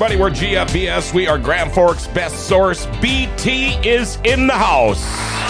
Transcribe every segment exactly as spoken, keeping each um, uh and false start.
everybody. We're G F B S. We are Grand Forks' best source. B T is in the house.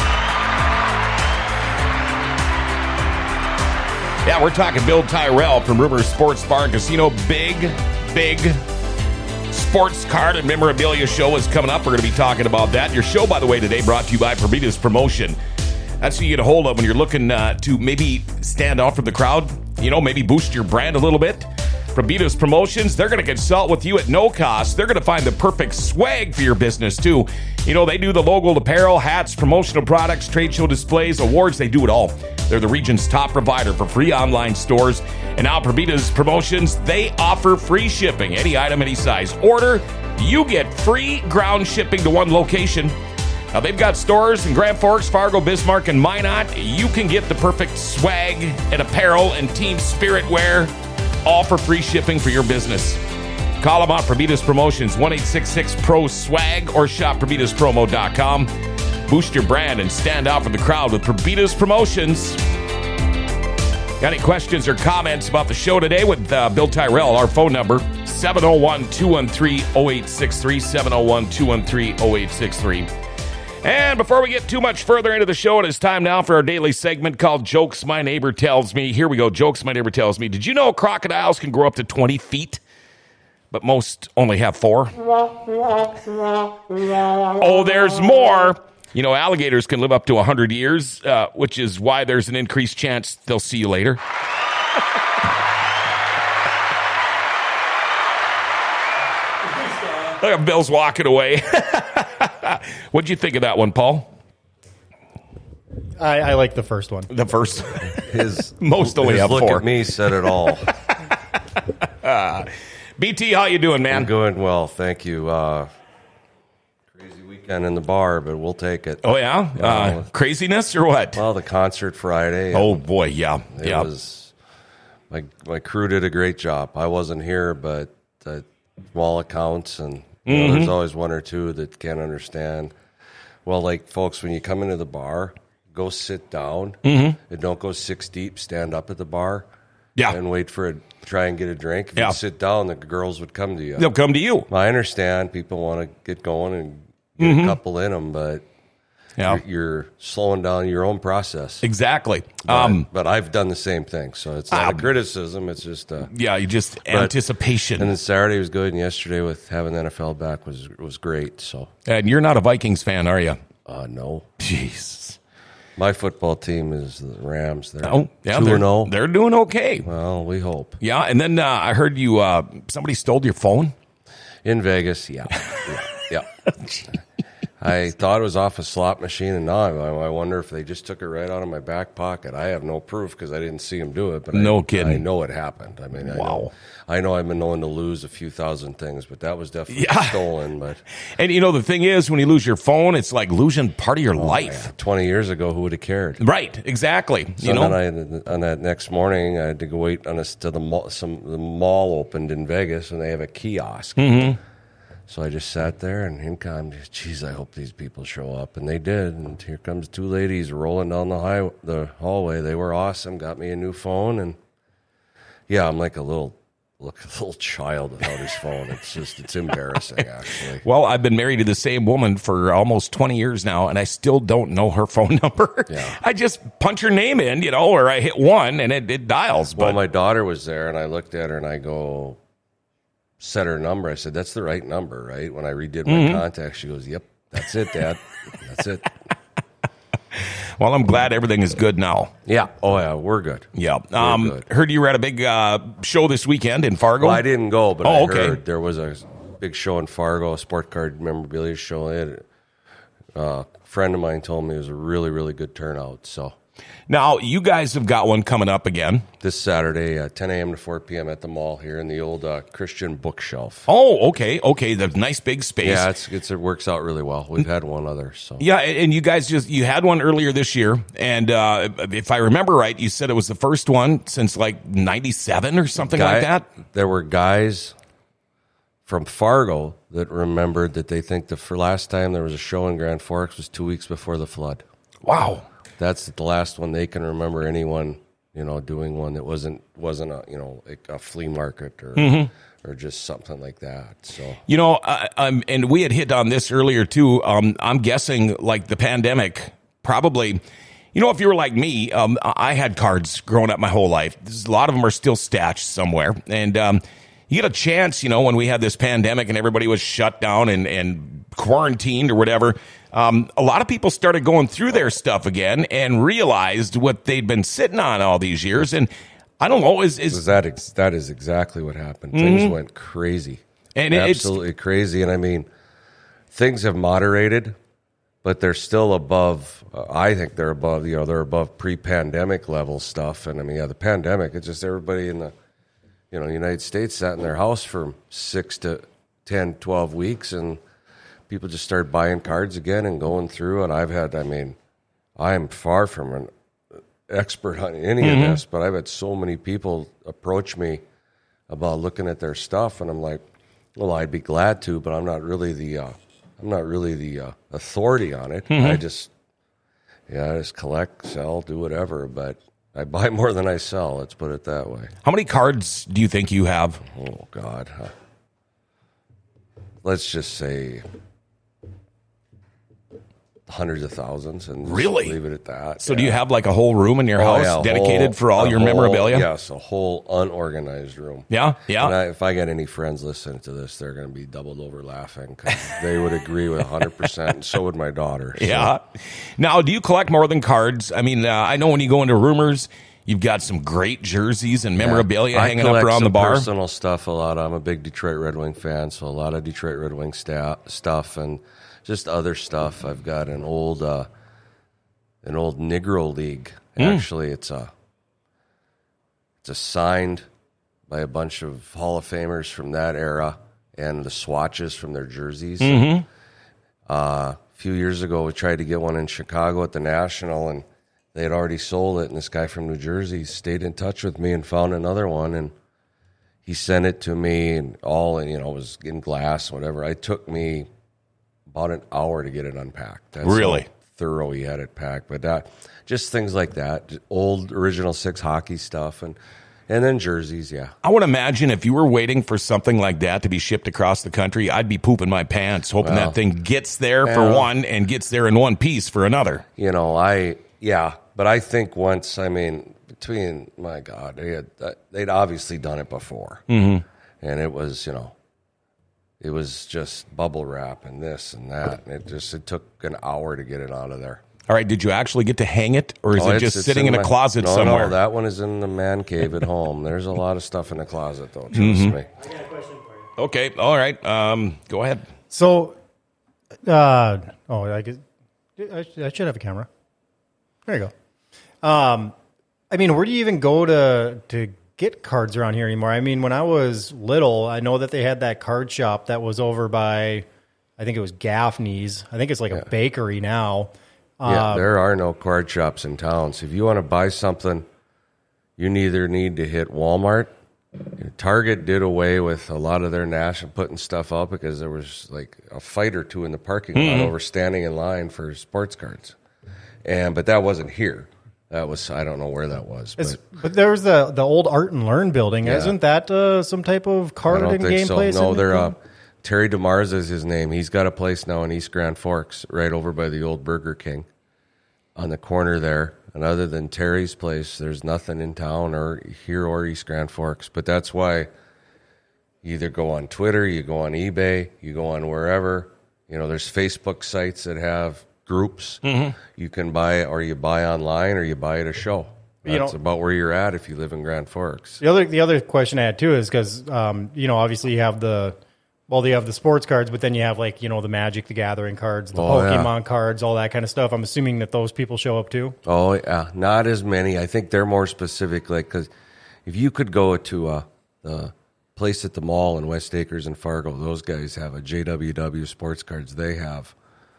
Yeah, we're talking Bill Tyrell from River Sports Bar and Casino. Big, big sports card and memorabilia show is coming up. We're going to be talking about that. Your show, by the way, today brought to you by Prometheus Promotion. That's who you get a hold of when you're looking uh, to maybe stand out from the crowd. You know, maybe boost your brand a little bit. Prometheus Promotions, they're going to consult with you at no cost. They're going to find the perfect swag for your business, too. You know, they do the logo apparel, hats, promotional products, trade show displays, awards. They do it all. They're the region's top provider for free online stores. And now Prometheus Promotions, they offer free shipping. Any item, any size. Order, you get free ground shipping to one location. Now, they've got stores in Grand Forks, Fargo, Bismarck, and Minot. You can get the perfect swag and apparel and team spirit wear, all for free shipping for your business. Call them out, Prometheus Promotions, one eight six six P R O S W A G, or shop Prometheus Promo dot com. Boost your brand and stand out from the crowd with Prometheus Promotions. Got any questions or comments about the show today with uh, Bill Tyrell? Our phone number, seven oh one, two one three, oh eight six three, seven oh one, two one three, oh eight six three. And before we get too much further into the show, it is time now for our daily segment called Jokes My Neighbor Tells Me. Here we go. Jokes My Neighbor Tells Me. Did you know crocodiles can grow up to twenty feet, but most only have four? Oh, there's more. You know, alligators can live up to one hundred years, uh, which is why there's an increased chance they'll see you later. Look at Bill's walking away. What'd you think of that one, Paul? I, I like the first one. The first. His most only his have look four. at me said it all. uh, B T, how you doing, man? I'm doing well, thank you. Uh, crazy weekend in the bar, but we'll take it. Oh yeah, uh, uh, craziness or what? Well, the concert Friday. Oh boy, yeah, it yeah. was my my crew did a great job. I wasn't here, but uh, small accounts and. You know, mm-hmm. There's always one or two that can't understand. Well, like, folks, when you come into the bar, go sit down mm-hmm. and don't go six deep. Stand up at the bar yeah. and wait for it. Try and get a drink. If yeah. you sit down, the girls would come to you. They'll come to you. I understand people want to get going and get mm-hmm. a couple in them, but yeah. you're, you're slowing down your own process. Exactly. But, um, but I've done the same thing, so it's not um, a criticism. It's just a, yeah, you just but, anticipation. And then Saturday was good, and yesterday with having the N F L back was was great. So, and you're not a Vikings fan, are you? Uh, no. Jeez. My football team is the Rams. They're oh, yeah, two they're, and oh. They're doing okay. Well, we hope. Yeah, and then uh, I heard you. Uh, somebody stole your phone in Vegas. Yeah, yeah. yeah. I thought it was off a slot machine, and now I, I wonder if they just took it right out of my back pocket. I have no proof because I didn't see them do it, but no I, kidding. I know it happened. I mean, I wow. know, I know I've been known to lose a few thousand things, but that was definitely yeah. stolen. But and you know the thing is, when you lose your phone, it's like losing part of your oh, life. Man. Twenty years ago, who would have cared? Right, exactly. So you know, then I, on that next morning, I had to go wait on us to the mall. Some the mall opened in Vegas, and they have a kiosk. Mm-hmm. So I just sat there and in calm, geez, I hope these people show up. And they did. And here comes two ladies rolling down the high, the hallway. They were awesome, got me a new phone. And, yeah, I'm like a little look, a little child without his phone. It's just, it's embarrassing, actually. Well, I've been married to the same woman for almost twenty years now, and I still don't know her phone number. Yeah. I just punch her name in, you know, or I hit one, and it, it dials. Well, but. my daughter was there, and I looked at her, and I go... Set her number. I said, that's the right number, right? When I redid my mm-hmm. contacts, she goes, yep, that's it, Dad. That's it. Well, I'm glad everything is good now. Yeah. Oh, yeah, we're good. Yeah. We're um, good. Heard you were at a big uh, show this weekend in Fargo? Well, I didn't go, but oh, I okay. heard there was a big show in Fargo, a sport card memorabilia show. It, uh, a friend of mine told me it was a really, really good turnout, so... Now, you guys have got one coming up again. This Saturday, uh, ten a.m. to four p.m. at the mall here in the old uh, Christian bookshelf. Oh, okay, okay. The nice big space. Yeah, it's, it's it works out really well. We've had one other. So yeah, and you guys just, you had one earlier this year. And uh, if I remember right, you said it was the first one since like ninety-seven or something Guy, like that. There were guys from Fargo that remembered that they think the for last time there was a show in Grand Forks was two weeks before the flood. Wow. That's the last one they can remember anyone you know, doing one that wasn't wasn't a you know like a flea market or mm-hmm. or just something like that. So you know, uh, um, and we had hit on this earlier too. Um, I'm guessing like the pandemic probably. You know, if you were like me, um, I had cards growing up my whole life. A lot of them are still stashed somewhere. And um, you get a chance, you know, when we had this pandemic and everybody was shut down and, and quarantined or whatever, um, a lot of people started going through their stuff again and realized what they'd been sitting on all these years. And I don't know, is... is that ex- that is exactly what happened. Mm-hmm. Things went crazy. And Absolutely it's, crazy. And I mean, things have moderated, but they're still above, uh, I think they're above, you know, they're above pre-pandemic level stuff. And I mean, yeah, the pandemic, it's just everybody in the, you know, United States sat in their house for six to ten, twelve weeks, and people just started buying cards again and going through. And I've had, I mean, I am far from an expert on any mm-hmm. of this, but I've had so many people approach me about looking at their stuff, and I'm like, well, I'd be glad to, but I'm not really the, uh, I'm not really the uh, authority on it. Mm-hmm. I just, yeah, I just collect, sell, do whatever. But I buy more than I sell. Let's put it that way. How many cards do you think you have? Oh God, huh. Let's just say hundreds of thousands, and just really leave it at that. So, yeah. do you have like a whole room in your oh, house yeah, dedicated whole, for all your whole, memorabilia? Yes, a whole unorganized room. Yeah, yeah. And I, if I get any friends listening to this, they're going to be doubled over laughing because they would agree with one hundred percent, and so would my daughter. So. Yeah. Now, do you collect more than cards? I mean, uh, I know when you go into Rumors, you've got some great jerseys and memorabilia yeah, hanging up around the bar. Personal stuff a lot. I'm a big Detroit Red Wing fan, so a lot of Detroit Red Wing sta- stuff and just other stuff. I've got an old... Uh, An old Negro League. Actually, mm. it's a it's a signed by a bunch of Hall of Famers from that era, and the swatches from their jerseys. Mm-hmm. Uh, a few years ago, we tried to get one in Chicago at the National, and they had already sold it. And this guy from New Jersey stayed in touch with me and found another one, and he sent it to me, and all, and you know, it was in glass, whatever. It took me about an hour to get it unpacked. That's really. How thorough he had it packed, but that, just things like that, old original six hockey stuff, and and then jerseys. Yeah, I would imagine if you were waiting for something like that to be shipped across the country, I'd be pooping my pants, hoping well, that thing gets there for uh, one and gets there in one piece for another. You know, I yeah, but I think once, I mean, between my God, they had they'd obviously done it before, mm-hmm. and it was you know. It was just bubble wrap and this and that, and it just it took an hour to get it out of there. All right, did you actually get to hang it, or is oh, it it's, just it's sitting in, in my, a closet no, somewhere? No, that one is in the man cave at home. There's a lot of stuff in the closet, though. Trust mm-hmm. me. I got a question for you. Okay, all right. Um, go ahead. So, uh, oh, I, guess, I should have a camera. There you go. Um, I mean, where do you even go to to get cards around here anymore? I mean, when I was little, I know that they had that card shop that was over by, I think it was Gaffney's. I think it's like yeah. a bakery now. Yeah, uh, there are no card shops in town. So if you want to buy something, you neither need to hit Walmart. Target did away with a lot of their national putting stuff up because there was like a fight or two in the parking mm-hmm. lot over standing in line for sports cards. And but that wasn't here. That was, I don't know where that was. But, but there was the, the old Art and Learn building. Yeah. Isn't that uh, some type of card and game so. place? No, they're, uh, Terry DeMarza is his name. He's got a place now in East Grand Forks, right over by the old Burger King on the corner there. And other than Terry's place, there's nothing in town or here or East Grand Forks. But that's why you either go on Twitter, you go on eBay, you go on wherever. You know, there's Facebook sites that have groups mm-hmm. you can buy, or you buy online, or you buy at a show. That's you know, about where you're at if you live in Grand Forks. The other the other question I had too is because um, you know, obviously you have the well, you have the sports cards, but then you have like you know the Magic the Gathering cards, the oh, Pokemon yeah. cards, all that kind of stuff. I'm assuming that those people show up too. Oh yeah, not as many. I think they're more specific. Like because if you could go to uh, the place at the mall in West Acres and Fargo, those guys have a J W W sports cards. They have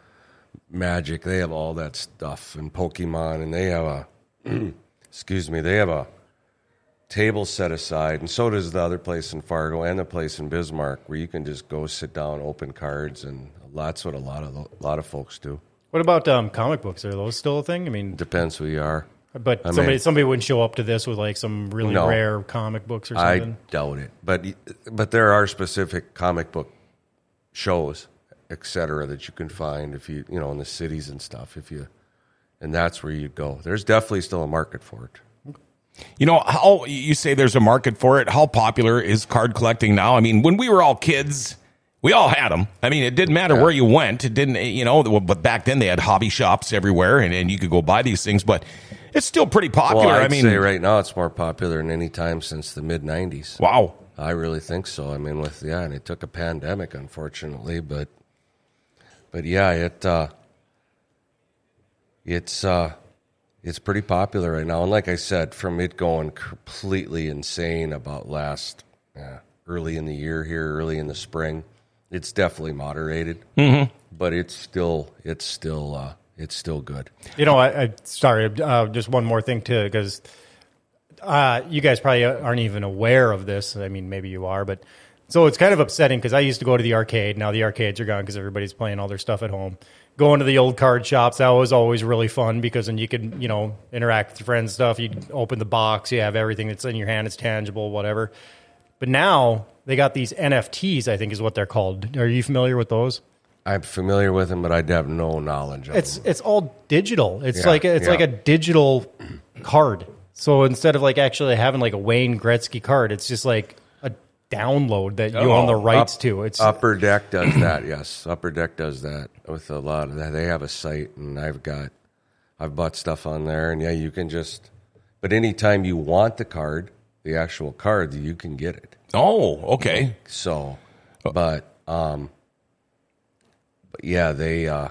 Magic, they have all that stuff, and Pokemon, and they have a excuse me, they have a table set aside, and so does the other place in Fargo and the place in Bismarck, where you can just go sit down, open cards, and that's what a lot of a lot of folks do. What about um, comic books? Are those still a thing? I mean, depends who you are. But I somebody mean, somebody wouldn't show up to this with like some really No. rare comic books or I something. doubt it. But but there are specific comic book shows, et cetera, that you can find if you you know in the cities and stuff. If you and that's where you go. There's definitely still a market for it. You know, how you say there's a market for it. How popular is card collecting now? I mean, when we were all kids, we all had them. I mean, it didn't matter Yeah. where you went. It didn't, you know, but back then they had hobby shops everywhere and, and you could go buy these things, but it's still pretty popular. Well, I'd I mean, say right now it's more popular than any time since the mid nineties. wow. I really think so. I mean, with yeah, and it took a pandemic, unfortunately, but but yeah, it uh, it's uh, it's pretty popular right now. And like I said, from it going completely insane about last uh, early in the year here, early in the spring, it's definitely moderated, mm-hmm. but it's still it's still uh, it's still good. You know, I, I sorry, uh, just one more thing too, because uh, you guys probably aren't even aware of this. I mean, maybe you are, but so it's kind of upsetting because I used to go to the arcade. Now the arcades are gone because everybody's playing all their stuff at home. Going to the old card shops, that was always really fun because then you could, you know, interact with your friends and stuff. You open the box, you have everything that's in your hand, it's tangible, whatever. But now they got these N F Ts, I think is what they're called. Are you familiar with those? I'm familiar with them, but I have no knowledge of It's them. it's all digital. It's Yeah, like a, it's yeah. like a digital card. So instead of like actually having like a Wayne Gretzky card, it's just like a download that you Oh, own the rights Up- to. It's Upper Deck does that. Yes, Upper Deck does that with a lot of that. They have a site, and I've got, I've bought stuff on there, and yeah, you can just. But anytime you want the card, the actual card, you can get it. Oh, okay. So, but um, but yeah, they. Uh,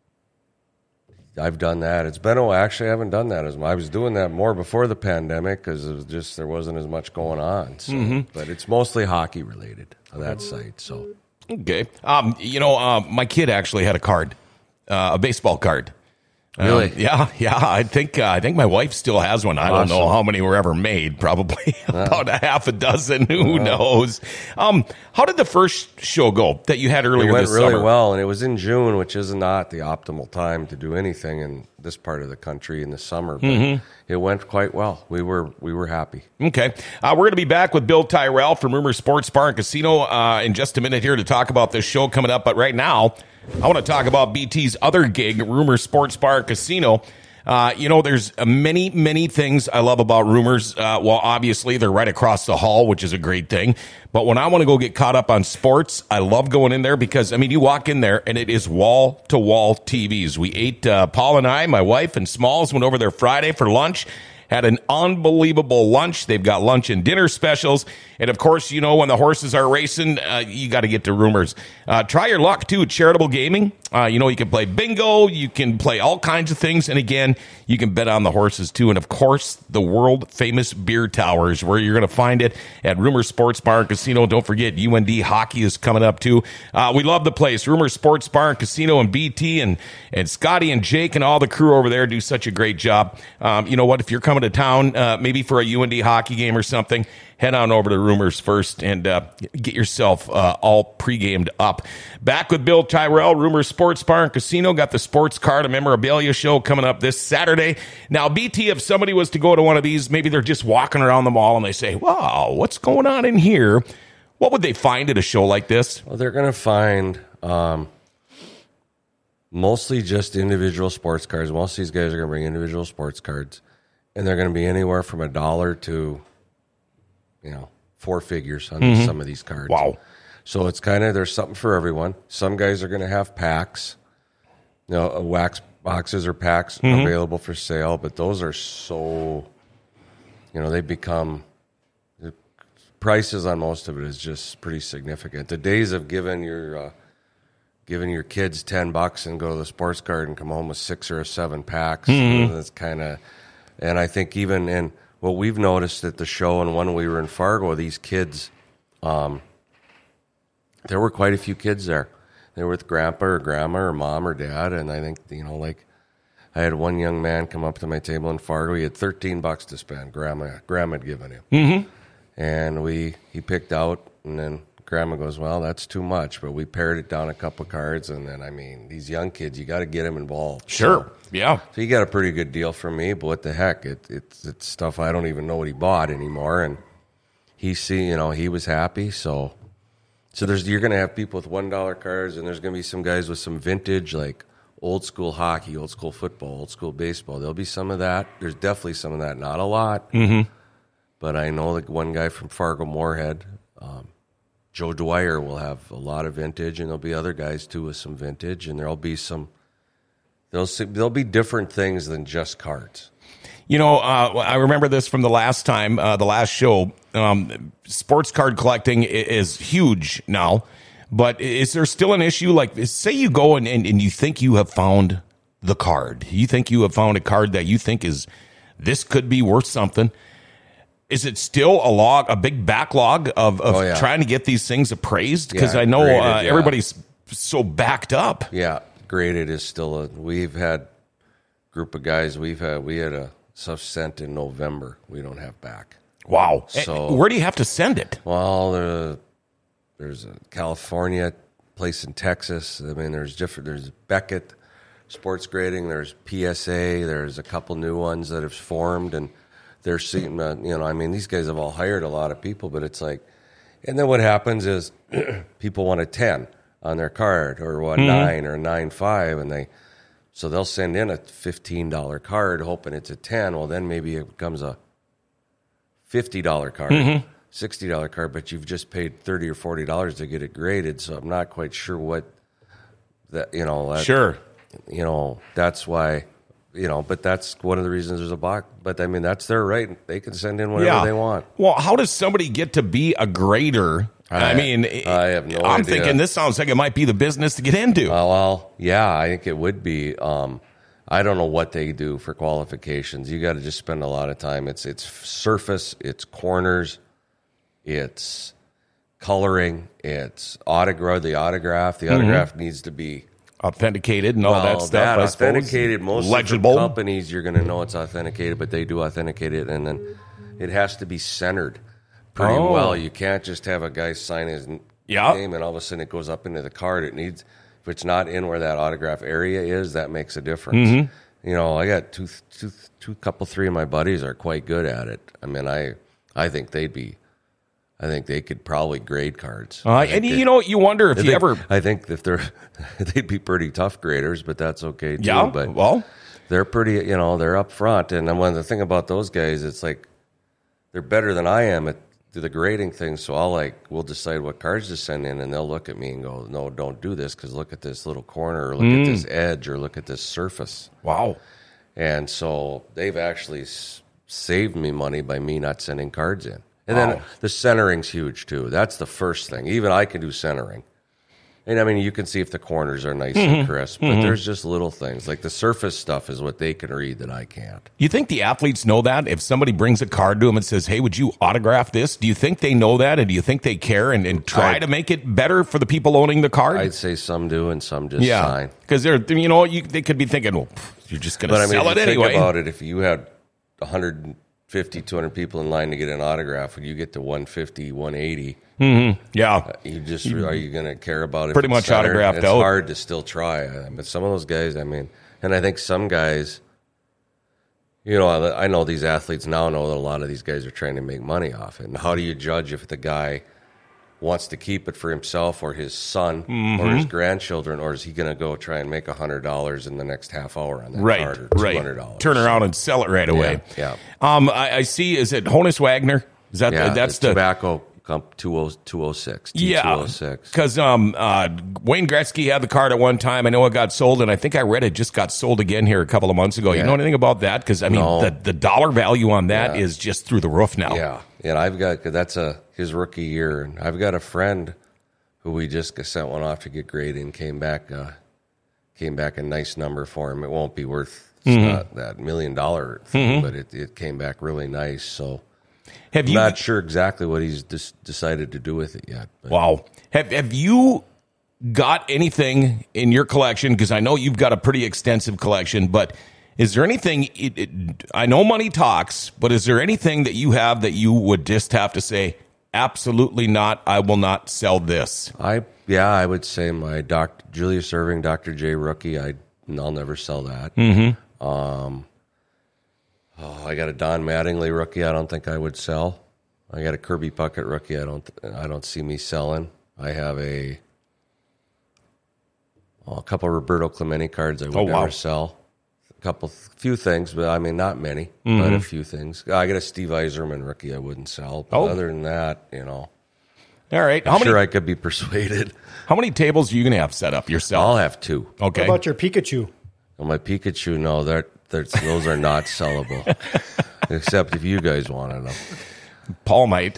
I've done that. It's been oh, actually I haven't done that as much. I was doing that more before the pandemic because it was just there wasn't as much going on. So, Mm-hmm. but it's mostly hockey related on that site. So. Okay. Um, you know, uh, my kid actually had a card, uh, a baseball card. Um, Really? yeah, yeah. I think uh, I think my wife still has one. I don't know Awesome. how many were ever made. Probably about a half a dozen. Who knows? Um, how did the first show go that you had earlier It went this really summer? well, and it was in June, which is not the optimal time to do anything in this part of the country in the summer. But Mm-hmm. it went quite well. We were we were happy. Okay. Uh, we're going to be back with Bill Tyrell from Rumor Sports Bar and Casino uh, in just a minute here to talk about this show coming up. But right now, I want to talk about B T's other gig, Rumor Sports Bar and Casino. Uh, you know, there's uh, many, many things I love about Rumors. Uh, well, obviously, they're right across the hall, which is a great thing. But when I want to go get caught up on sports, I love going in there because, I mean, you walk in there and it is wall-to-wall T Vs. We ate, uh, Paul and I, my wife, and Smalls went over there Friday for lunch. Had an unbelievable lunch. They've got lunch and dinner specials. And, of course, you know, when the horses are racing, uh, you got to get to Rumors. Uh, try your luck, too, at charitable gaming. Uh, you know, you can play bingo. You can play all kinds of things. And, again, you can bet on the horses, too. And, of course, the world-famous beer towers, where you're going to find it at Rumor Sports Bar and Casino. Don't forget, U N D hockey is coming up, too. Uh, we love the place. Rumor Sports Bar and Casino and B T and, and Scotty and Jake and all the crew over there do such a great job. Um, you know what? If you're coming to town, uh, maybe for a U N D hockey game or something, head on over to Rumors first and uh, get yourself uh, all pre-gamed up. Back with Bill Tyrell, Rumors Sports Bar and Casino. Got the sports card and memorabilia show coming up this Saturday. Now, B T, if somebody was to go to one of these, maybe they're just walking around the mall and they say, wow, what's going on in here? What would they find at a show like this? Well, they're going to find um, mostly just individual sports cards. Most of these guys are going to bring individual sports cards, and they're going to be anywhere from a dollar to, you know, four figures on Mm-hmm. some of these cards. Wow. So it's kind of, there's something for everyone. Some guys are going to have packs, you know, uh, wax boxes or packs Mm-hmm. available for sale, but those are so, you know, they become, the prices on most of it is just pretty significant. The days of giving your, uh, giving your kids ten bucks and go to the sports card and come home with six or seven packs, Mm-hmm. that's kind of, and I think even in what we've noticed at the show and when we were in Fargo, these kids, um, there were quite a few kids there. They were with grandpa or grandma or mom or dad, and I think, you know, like, I had one young man come up to my table in Fargo. He had thirteen bucks to spend. Grandma, grandma had given him, Mm-hmm. and we he picked out, and then Grandma goes, well, that's too much. But we pared it down a couple cards. And then, I mean, these young kids, you got to get them involved. Sure. So, yeah. So you got a pretty good deal from me. But what the heck? It, it's, it's stuff I don't even know what he bought anymore. And he see, you know, he was happy. So, so there's you're going to have people with one dollar cards. And there's going to be some guys with some vintage, like old school hockey, old school football, old school baseball. There'll be some of that. There's definitely some of that. Not a lot. Mm-hmm. But I know like one guy from Fargo Moorhead, um, Joe Dwyer, will have a lot of vintage, and there'll be other guys too with some vintage, and there'll be some. There'll there'll be different things than just cards. You know, uh, I remember this from the last time, uh, the last show. Um, sports card collecting is huge now, but is there still an issue? Like, say you go and, and, and you think you have found the card, you think you have found a card that you think is this could be worth something. Is it still a log, a big backlog of, of oh, yeah. trying to get these things appraised? Because yeah, I know graded, uh, yeah. everybody's so backed up. Yeah, graded is still a. We've had a group of guys. We've had we had a stuff sent in November. We don't have back. Wow. So where do you have to send it? Well, there, there's a California place in Texas. I mean, there's different. There's Beckett Sports Grading. There's P S A. There's a couple new ones that have formed and. They're seeing, uh, you know, I mean, these guys have all hired a lot of people, but it's like, and then what happens is people want a ten on their card or a mm-hmm. nine or a nine five, and they, so they'll send in a fifteen dollar card hoping it's a ten. Well, then maybe it becomes a fifty dollar card, mm-hmm. sixty dollar card, but you've just paid thirty or forty dollars to get it graded. So I'm not quite sure what that, you know, that, sure, you know, that's why. You know, but that's one of the reasons there's a box. But I mean, that's their right. They can send in whatever yeah. they want. Well, how does somebody get to be a grader? I, I mean, I have no I'm idea. thinking this sounds like it might be the business to get into. Uh, well, yeah, I think it would be. Um, I don't know what they do for qualifications. You got to just spend a lot of time. It's it's surface, it's corners, it's coloring, it's autograph. The autograph, the autograph mm-hmm. needs to be. Authenticated and all well, that stuff. That, I authenticated. Suppose. Most legible companies, you're going to know it's authenticated, but they do authenticate it, and then it has to be centered pretty oh. well. You can't just have a guy sign his yep. name and all of a sudden it goes up into the card. It needs, if it's not in where that autograph area is, that makes a difference. Mm-hmm. You know, I got two, two, two, couple, three of my buddies are quite good at it. I mean, I, I think they'd be. I think they could probably grade cards. Uh, and you know, you wonder if I you think, ever. I think if they're, they'd be pretty tough graders, but that's okay too. Yeah, but well, they're pretty. You know, they're up front, and one of the thing about those guys, it's like they're better than I am at the grading thing. So I'll like, we'll decide what cards to send in, and they'll look at me and go, "No, don't do this because look at this little corner, or look mm. at this edge, or look at this surface." Wow. And so they've actually s- saved me money by me not sending cards in. And wow. then the centering's huge, too. That's the first thing. Even I can do centering. And, I mean, you can see if the corners are nice mm-hmm. and crisp, but mm-hmm. there's just little things. Like the surface stuff is what they can read that I can't. You think the athletes know that? If somebody brings a card to them and says, hey, would you autograph this? Do you think they know that, and do you think they care and, and try I'd, to make it better for the people owning the card? I'd say some do and some just yeah. sign. Because they're, you know, you, they could be thinking, well, you're just going to sell I mean, it if you anyway. Think about it. If you had one hundred fifty, two hundred people in line to get an autograph, when you get to one fifty, one eighty, mm-hmm. yeah, uh, you just are you going to care about it? Pretty much centered? autographed it's out. It's hard to still try, but some of those guys, I mean, and I think some guys, you know, I know these athletes now know that a lot of these guys are trying to make money off it. And how do you judge if the guy wants to keep it for himself or his son mm-hmm. or his grandchildren, or is he going to go try and make one hundred dollars in the next half hour on that right, card or two hundred dollars? Right, turn around and sell it right away. Yeah, yeah. Um, I, I see, is it Honus Wagner? Is that yeah, the, that's the the tobacco comp two oh six? Yeah, because um, uh, Wayne Gretzky had the card at one time. I know it got sold, and I think I read it just got sold again here a couple of months ago. Yeah. You know anything about that? Because, I mean, no. the, the dollar value on that yeah. is just through the roof now. Yeah, and I've got, cause that's a his rookie year, and I've got a friend who we just sent one off to get graded and came back, uh, came back a nice number for him. It won't be worth mm-hmm. not that million dollar thing, mm-hmm. but it, it came back really nice. So have I'm you, not sure exactly what he's dis- decided to do with it yet. But. Wow. Have Have you got anything in your collection? Because I know you've got a pretty extensive collection, but is there anything, it, it, I know money talks, but is there anything that you have that you would just have to say, absolutely not. I will not sell this. I yeah, I would say my Doctor Julius Erving, Doctor J rookie. I I'll never sell that. Mm-hmm. Um, oh, I got a Don Mattingly rookie. I don't think I would sell. I got a Kirby Puckett rookie. I don't. I don't see me selling. I have a oh, a couple of Roberto Clemente cards. I would Oh, never wow. sell. A couple, few things, but I mean not many, Mm-hmm. but a few things. I got a Steve Yzerman rookie. I wouldn't sell. But Oh. other than that, you know, All right. How I'm many sure I could be persuaded. how many tables are you going to have set up I'll yourself? have two. Okay. What about your Pikachu? Well, my Pikachu, no, they're, they're, those are not sellable. Except if you guys wanted them. Paul might.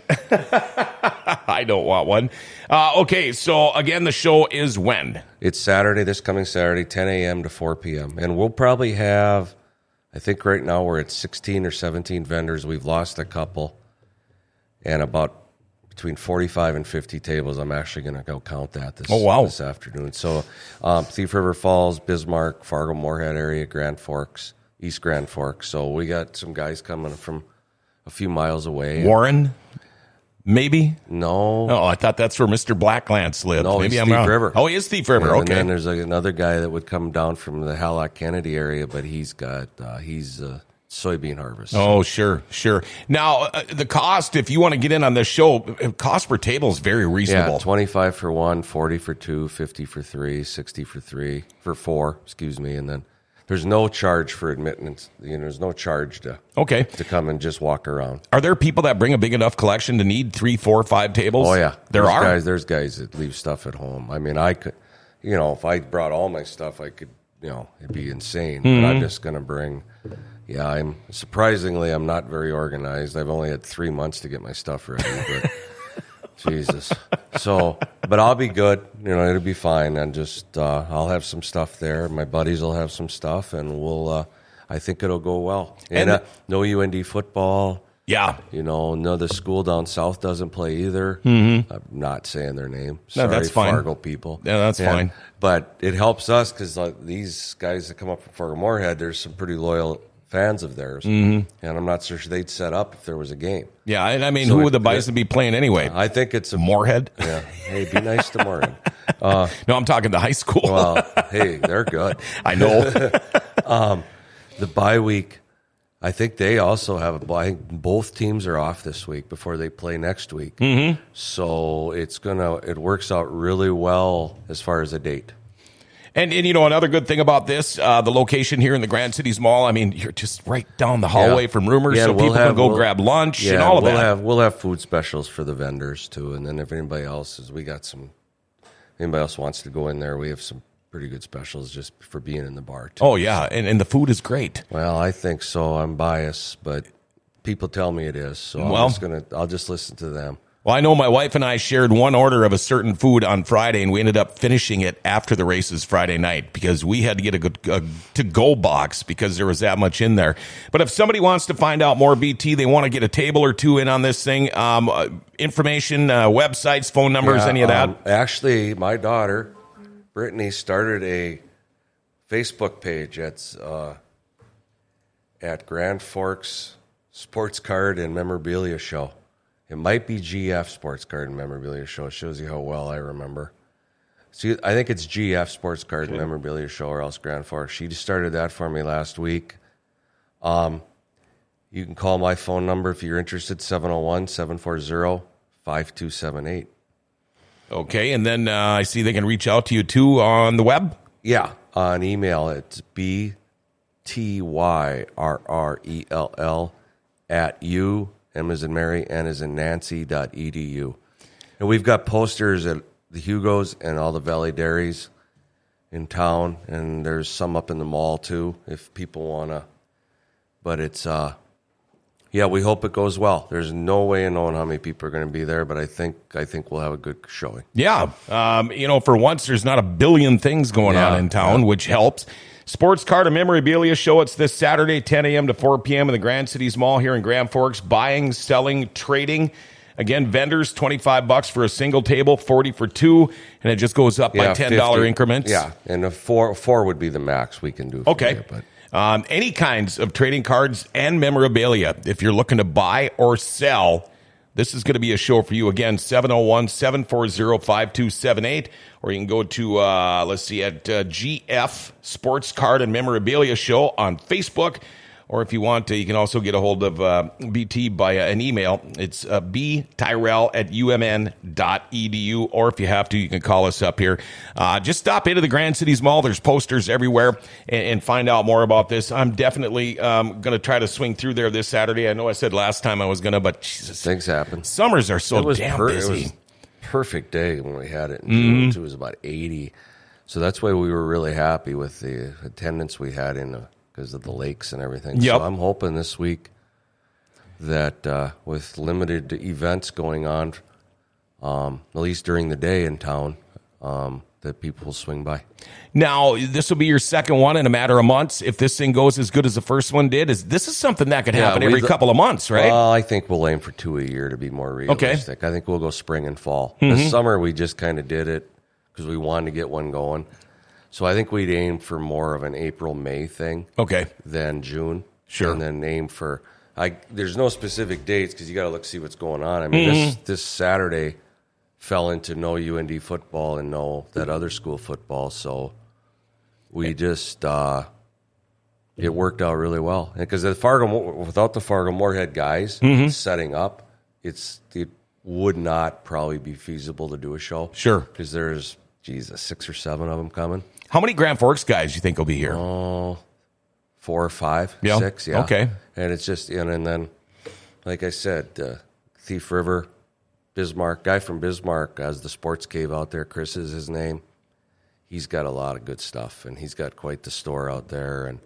I don't want one. Uh, okay, so again, the show is when? It's Saturday, this coming Saturday, ten a.m. to four p.m. And we'll probably have, I think right now we're at sixteen or seventeen vendors. We've lost a couple. And about between forty-five and fifty tables. I'm actually going to go count that this, Oh, wow. this afternoon. So um, Thief River Falls, Bismarck, Fargo, Moorhead area, Grand Forks, East Grand Forks. So we got some guys coming from a few miles away. Warren? Maybe? No. Oh, I thought that's where Mister Blacklance lived. No, Maybe he's I'm Thief wrong. River. Oh, he is Thief River. Yeah, And Okay. then there's like another guy that would come down from the Hallock Kennedy area, but he's got uh, he's uh, soybean harvest. Oh, sure, sure. Now, uh, the cost, if you want to get in on this show, uh, cost per table is very reasonable. Yeah, twenty-five for one, forty for two, fifty for three, sixty for three, for four, excuse me, and then there's no charge for admittance. You know, there's no charge to Okay. to come and just walk around. Are there people that bring a big enough collection to need three, four, five tables? Oh yeah, There there's are? guys. There's guys that leave stuff at home. I mean, I could, you know, if I brought all my stuff, I could, you know, it'd be insane. Mm-hmm. But I'm just gonna bring. Yeah, I'm surprisingly, I'm not very organized. I've only had three months to get my stuff ready, but Jesus. So, but I'll be good. You know, it'll be fine. And just, uh, I'll have some stuff there. My buddies will have some stuff, and we'll. Uh, I think it'll go well. And, And- uh, no U N D football. Yeah. You know, another school down south doesn't play either. Mm-hmm. I'm not saying their name. No, Sorry, that's fine. Fargo people. Yeah, that's fine. But it helps us because uh, these guys that come up from Fargo Moorhead, there's some pretty loyal fans of theirs. Mm-hmm. And I'm not so sure they'd set up if there was a game. Yeah, and I mean, So who it- would the Bison be playing anyway? I think it's a Moorhead? Yeah. Hey, be nice to Moorhead. No, I'm talking the high school. Well, hey, they're good. I know. The bye week, I think they also have a bye. I think both teams are off this week before they play next week. Mm-hmm. So it's gonna it works out really well as far as a date. And, and you know, another good thing about this, uh, the location here in the Grand Cities Mall, I mean, you're just right down the hallway Yeah. from Rumors, Yeah, so we'll people have- can go we'll- grab lunch Yeah, and all of we'll that. have we'll have food specials for the vendors too, and then if anybody else is, we got some. Anybody else wants to go in there, we have some pretty good specials just for being in the bar too. Oh, yeah, and, and the food is great. Well, I think so. I'm biased, but people tell me it is, so Well- I'm just gonna. I'll just listen to them. Well, I know my wife and I shared one order of a certain food on Friday, and we ended up finishing it after the races Friday night because we had to get a good a to-go box because there was that much in there. But if somebody wants to find out more, B T, they want to get a table or two in on this thing, um, uh, information, uh, websites, phone numbers, Yeah, any of that? um, actually, my daughter, Brittany, started a Facebook page at uh, at Grand Forks Sports Card and Memorabilia Show. It might be G F Sports Card and Memorabilia Show. It shows you how well I remember. See, I think it's G F Sports Card and Memorabilia Show, or else Grand Forks. She just started that for me last week. Um, you can call my phone number if you're interested, seven oh one, seven four zero, five two seven eight. Okay, and then uh, I see they can reach out to you too on the web. Yeah, on email, it's B T Y R R E L L at U, M as in Mary, N as in Nancy, dot E D U. And we've got posters at the Hugos and all the Valley Dairies in town, and there's some up in the mall too, if people want to. But it's, uh, yeah, we hope it goes well. There's no way of knowing how many people are going to be there, but I think I think we'll have a good showing. Yeah, um, you know, for once, there's not a billion things going Yeah, on in town, yeah. which helps. Sports Card and Memorabilia Show. It's this Saturday, ten a.m. to four p.m. in the Grand Cities Mall here in Grand Forks. Buying, selling, trading. Again, vendors, twenty-five bucks for a single table, forty for two, and it just goes up by ten dollars fifty increments. Yeah, and a four four would be the max we can do. For Okay. you, but Um, any kinds of trading cards and memorabilia. If you're looking to buy or sell, this is going to be a show for you. Again, seven oh one, seven four zero, five two seven eight. Or you can go to, uh, let's see, at uh, G F Sports Card and Memorabilia Show on Facebook. Or if you want to, you can also get a hold of uh, B T by uh, an email. It's uh, b tyrell at u m n dot e d u. Or if you have to, you can call us up here. Uh, just stop into the Grand Cities Mall. There's posters everywhere, and, and find out more about this. I'm definitely um, going to try to swing through there this Saturday. I know I said last time I was going to, but Jesus. Things happen. Summers are so it was damn per- busy. It was perfect day when we had it in Mm-hmm. June. Too. It was about eighty. So that's why we were really happy with the attendance we had in the because of the lakes and everything. Yep. So I'm hoping this week that uh, with limited events going on, um, at least during the day in town, um, that people will swing by. Now, this will be your second one in a matter of months. If this thing goes as good as the first one did, is this is something that could happen Yeah, every we'd- couple of months, right? Well, I think we'll aim for two a year to be more realistic. I think we'll go spring and fall. Mm-hmm. This summer, we just kind of did it because we wanted to get one going. So I think we'd aim for more of an April, May thing. Okay. Than June. Sure. And then aim for, I. there's no specific dates because you got to look see what's going on. I mean, this this Saturday fell into no U N D football and no that other school football. So we just, uh, it worked out really well. Because the Fargo, without the Fargo Moorhead guys setting up, it's it would not probably be feasible to do a show. Sure. Because there's, Jesus, six or seven of them coming. How many Grand Forks guys do you think will be here? Oh, four or five, Yeah. six, yeah. Okay. And it's just, and, and then, like I said, uh, Thief River, Bismarck, guy from Bismarck has the sports cave out there. Chris is his name. He's got a lot of good stuff, and he's got quite the store out there. And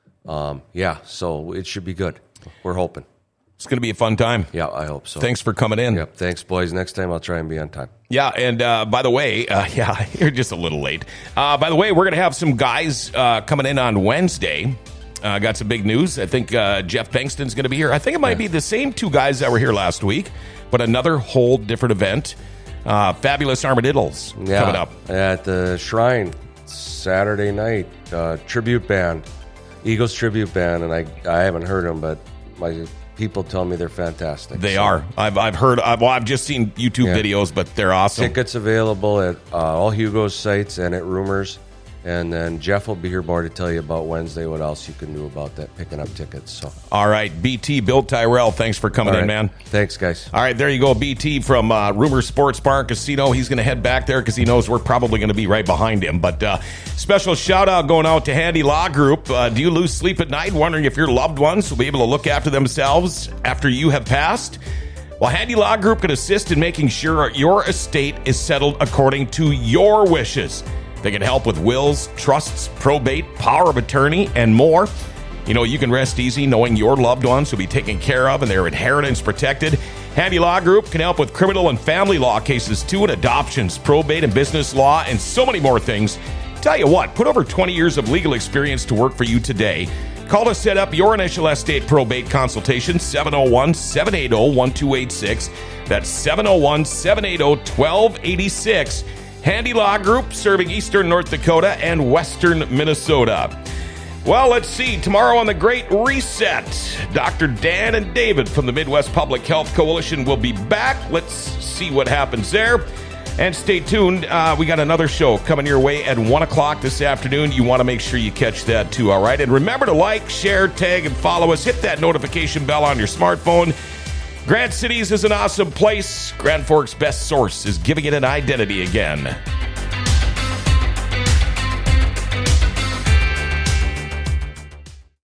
um, yeah, so it should be good. We're hoping. It's going to be a fun time. Yeah, I hope so. Thanks for coming in. Yep, thanks, boys. Next time I'll try and be on time. Yeah, and uh, by the way, uh, yeah, you're just a little late. Uh, by the way, we're going to have some guys uh, coming in on Wednesday. Uh, got some big news. I think uh, Jeff Bankston's going to be here. I think it might be the same two guys that were here last week, but another whole different event. Uh, Fabulous Armadillos Yeah, coming up. at the Shrine Saturday night. Uh, tribute band, Eagles tribute band, and I I haven't heard them, but my people tell me they're fantastic. They So, are. I've I've heard. I've, well, I've just seen YouTube Yeah. videos, but they're awesome. Tickets available at uh, all Hugo's sites and at Rumors. And then Jeff will be here more to tell you about Wednesday, what else you can do about that, picking up tickets. So, All right, B T, Bill Tyrell, thanks for coming all in, right. man. Thanks, guys. All right, there you go, B T from uh, Rumor Sports Bar and Casino. He's going to head back there because he knows we're probably going to be right behind him. But uh, special shout-out going out to Handy Law Group. Uh, do you lose sleep at night wondering if your loved ones will be able to look after themselves after you have passed? Well, Handy Law Group can assist in making sure your estate is settled according to your wishes. They can help with wills, trusts, probate, power of attorney, and more. You know, you can rest easy knowing your loved ones will be taken care of and their inheritance protected. Handy Law Group can help with criminal and family law cases too, and adoptions, probate and business law, and so many more things. Tell you what, put over twenty years of legal experience to work for you today. Call to set up your initial estate probate consultation, seven oh one, seven eight oh, one two eight six. That's seven oh one, seven eight oh, one two eight six. Handy Law Group, serving eastern North Dakota and western Minnesota. Well, let's see. Tomorrow on the Great Reset, Doctor Dan and David from the Midwest Public Health Coalition will be back. Let's see what happens there. And stay tuned. Uh, we got another show coming your way at one o'clock this afternoon. You want to make sure you catch that too, all right? And remember to like, share, tag, and follow us. Hit that notification bell on your smartphone. Grand Cities is an awesome place. Grand Forks' best source is giving it an identity again.